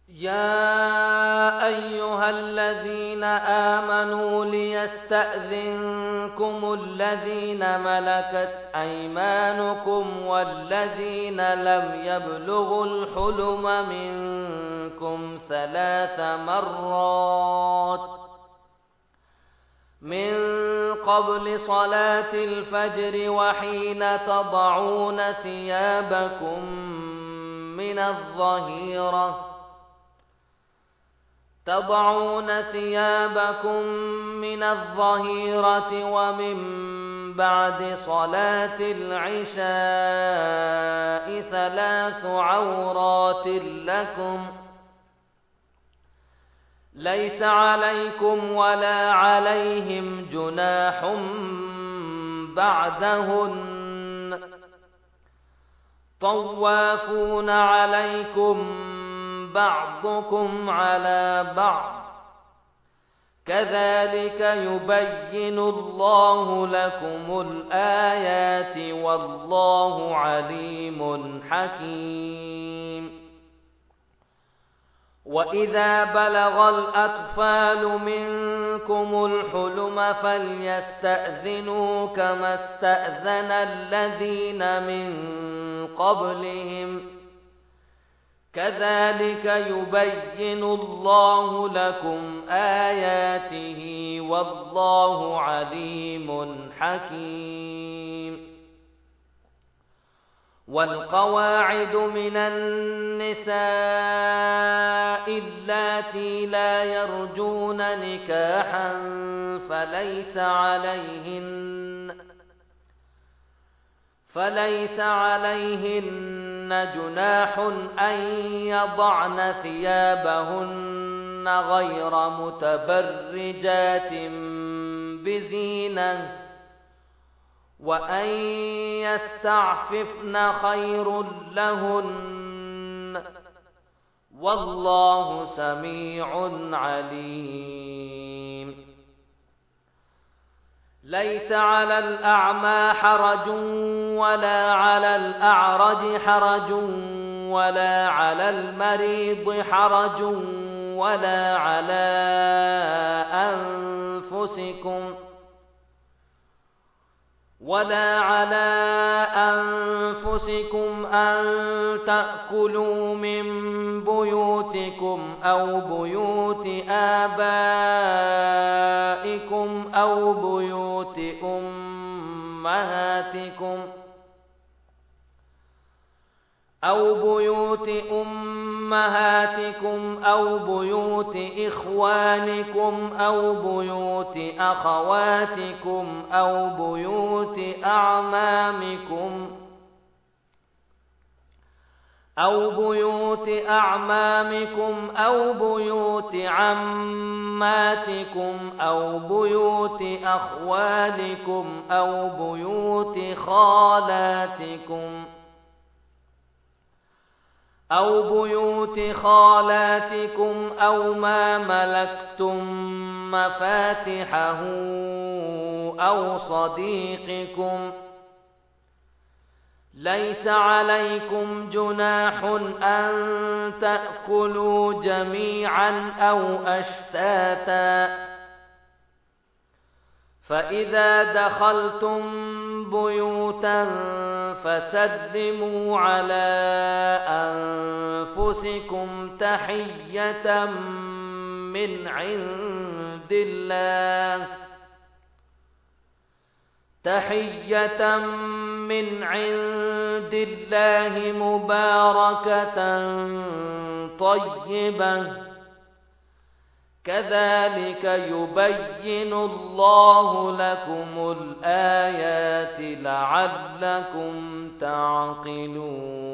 يا أيها الذين آمنوا ليستأذنكم الذين ملكت أيمانكم والذين لم يبلغوا الحلم منكم 3 مرات من قبل صلاة الفجر وحين تضعون ثيابكم من الظهيرة ومن بعد صلاة العشاء 3 عورات لكم ليس عليكم ولا عليهم جناح بعدهن طوافون عليكم بعضكم على بعض كذلك يبين الله لكم الآيات والله عليم حكيم. وإذا بلغ الأطفال منكم الحلم فليستأذنوا كما استأذن الذين من قبلهم كذلك يبين الله لكم آياته والله عليم حكيم. والقواعد من النساء اللاتي لا يرجون نكاحا فليس عليهن جناح أن يضعن ثيابهن غير متبرجات بزينة وأن يستعففن خير لهن والله سميع عليم. ليس على الأعمى حرج ولا على الأعرج حرج ولا على المريض حرج ولا على أنفسكم أن تأكلوا من بيوتكم أو بيوت آبائكم أو بيوت أمهاتكم أو بيوت إخوانكم أو بيوت أخواتكم أو بيوت أعمامكم أو بيوت عماتكم أو بيوت أخوالكم أو بيوت خالاتكم أو ما ملكتم مفاتحه أو صديقكم ليس عليكم جناح أن تأكلوا جميعا أو أشتاتا فإذا دخلتم بيوتا فسلموا على أنفسكم تحية من عند الله مباركة طيبة كذلك يبين الله لكم الآيات لعلكم تعقلون.